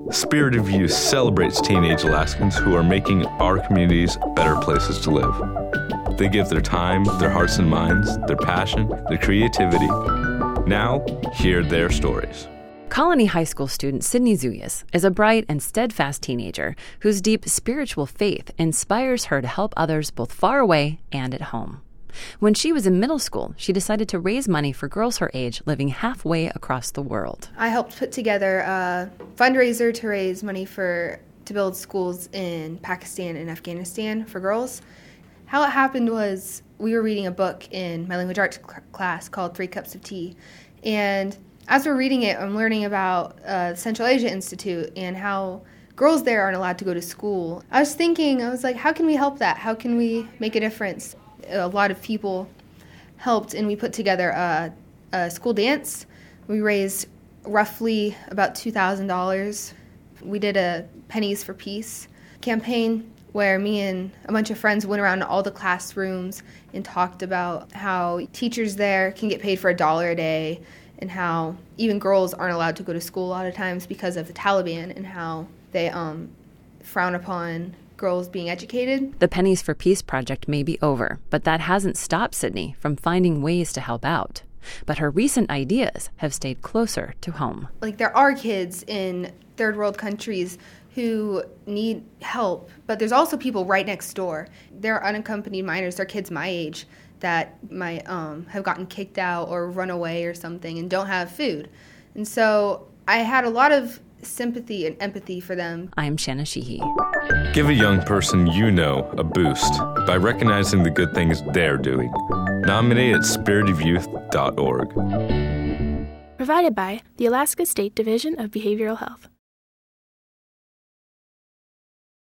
Spirit of Youth celebrates teenage Alaskans who are making our communities better places to live. They give their time, their hearts and minds, their passion, their creativity. Now, hear their stories. Colony High School student Sydney Zuyas is a bright and steadfast teenager whose deep spiritual faith inspires her to help others both far away and at home. When she was in middle school, she decided to raise money for girls her age living halfway across the world. I helped put together a fundraiser to raise money to build schools in Pakistan and Afghanistan for girls. How it happened was we were reading a book in my language arts class called 3 Cups of Tea. And as we're reading it, I'm learning about the Central Asia Institute and how girls there aren't allowed to go to school. I was like, how can we help that? How can we make a difference? A lot of people helped, and we put together a school dance. We raised roughly about $2,000. We did a Pennies for Peace campaign where me and a bunch of friends went around to all the classrooms and talked about how teachers there can get paid for $1 a day and how even girls aren't allowed to go to school a lot of times because of the Taliban and how they frown upon girls being educated. The Pennies for Peace project may be over, but that hasn't stopped Sydney from finding ways to help out. But her recent ideas have stayed closer to home. Like, there are kids in third world countries who need help, but there's also people right next door. There are unaccompanied minors, they're kids my age that might have gotten kicked out or run away or something and don't have food. And so I had a lot of sympathy and empathy for them. I'm Shanna Sheehy. Give a young person you know a boost by recognizing the good things they're doing. Nominate at spiritofyouth.org. Provided by the Alaska State Division of Behavioral Health.